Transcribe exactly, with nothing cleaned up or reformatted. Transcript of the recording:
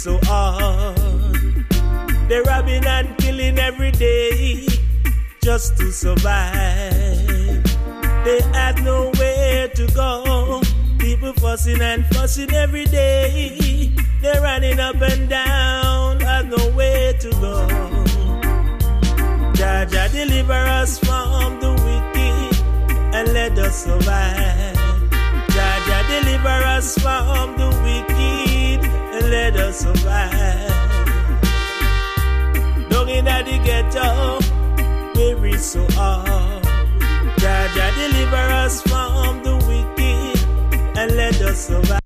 so hard. They're robbing and killing every day just to survive. They had nowhere to go. People fussing and fussing every day. They're running up and down, have nowhere to go. Jah Jah deliver us from the wicked and let us survive. Jah Jah deliver us from the wicked and let us survive. Down in the ghetto, where it's so hard. Jah Jah deliver us from the wicked and let us survive.